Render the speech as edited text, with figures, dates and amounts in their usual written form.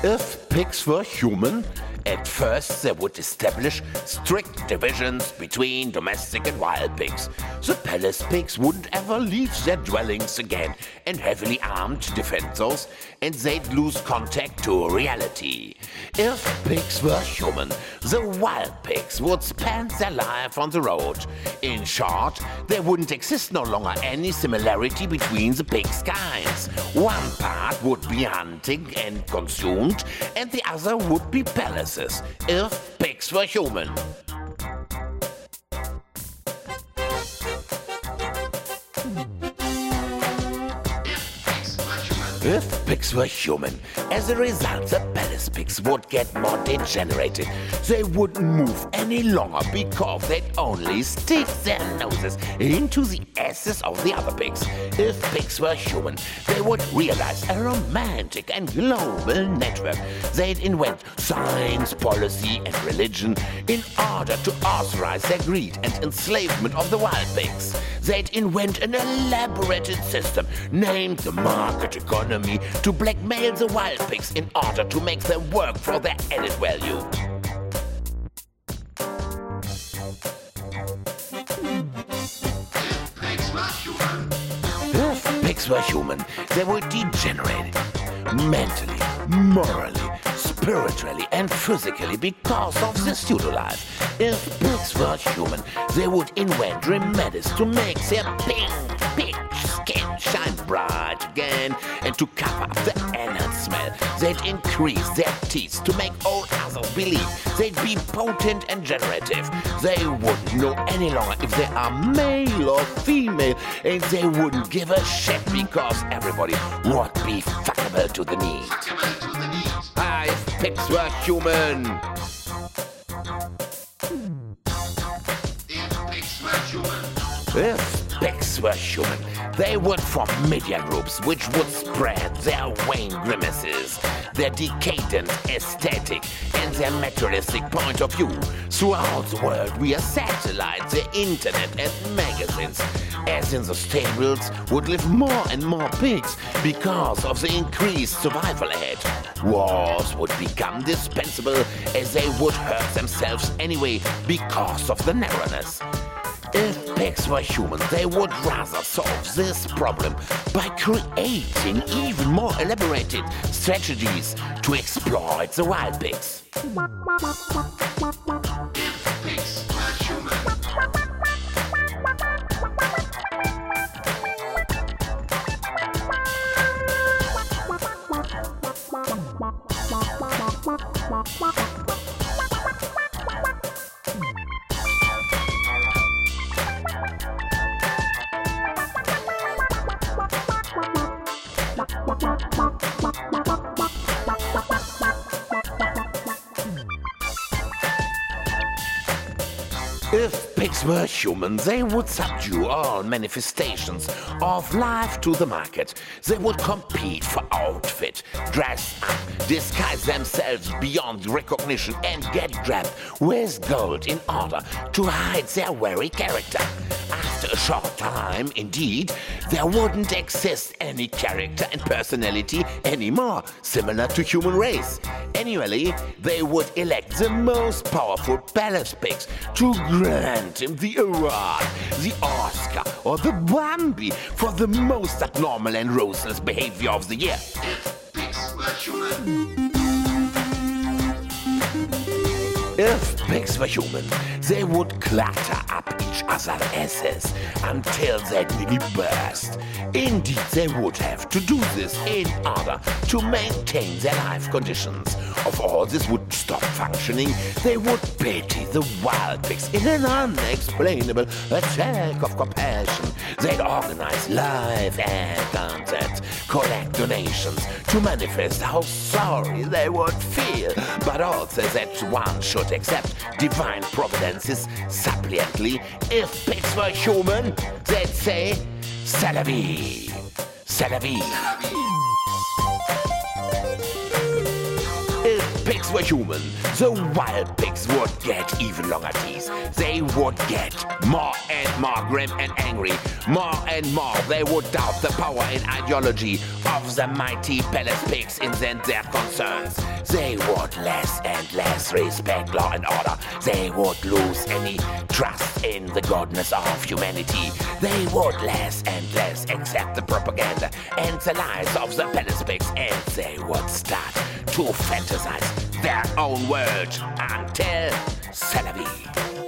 If pigs were human, at first they would establish strict divisions between domestic and wild pigs. The palace pigs wouldn't ever leave their dwellings again, and heavily armed to defend those, and they'd lose contact to reality. If pigs were human, the wild pigs would spend their life on the road. In short, there wouldn't exist no longer any similarity between the pigs' kinds. One part would be hunting and consumed, and the other would be palaces, if pigs were human. If pigs were human, as a result, the palace pigs would get more degenerated. They wouldn't move any longer because they'd only stick their noses into the asses of the other pigs. If pigs were human, they would realize a romantic and global network. They'd invent science, policy, and religion in order to authorize their greed and enslavement of the wild pigs. They'd invent an elaborated system named the market economy to blackmail the wild pigs in order to make them work for their added value. If pigs were human, they would degenerate mentally, morally, spiritually, and physically because of the pseudo life. If pigs were human, they would invent remedies to make their pink skin shine bright again and to cover up the anal smell. They'd increase their teeth to make all others believe they'd be potent and generative. They wouldn't know any longer if they are male or female, and they wouldn't give a shit because everybody would be fuckable to the knee. If pigs were human. If pigs were human, they would form media groups which would spread their vain grimaces, their decadent aesthetic, and their materialistic point of view throughout the world via satellites, the internet, and magazines. As in the stables would live more and more pigs because of the increased survival ahead. Wars would become dispensable as they would hurt themselves anyway because of the narrowness. If pigs were human, they would rather solve this problem by creating even more elaborated strategies to exploit the wild pigs. If pigs were human. If pigs were human, they would subdue all manifestations of life to the market. They would compete for outfit, dress up, disguise themselves beyond recognition, and get grabbed with gold in order to hide their very character. After a short time, indeed, there wouldn't exist any character and personality anymore, similar to human race. Annually, they would elect the most powerful palace pigs to grant him the award, the Oscar, or the Bambi for the most abnormal and ruthless behavior of the year. If pigs were human. If pigs were human, they would clatter up each other's asses until they'd nearly burst. Indeed, they would have to do this in order to maintain their life conditions. If all this would stop functioning, they would pity the wild pigs in an unexplainable attack of compassion. They'd organize live aid concerts, collect donations to manifest how sorry they would feel, but also that one should accept divine providences suppliantly. If pigs were human, they'd say, "C'est la vie, c'est la vie." If pigs were human, the wild pigs would get even longer teeth. They would get more and more grim and angry. More and more they would doubt the power and ideology of the mighty palace pigs in their concerns. They would less and less respect law and order. They would lose any trust in the godness of humanity. They would less and less accept the propaganda and the lies of the palace pigs, and they would start to fantasize their own world until c'est la vie.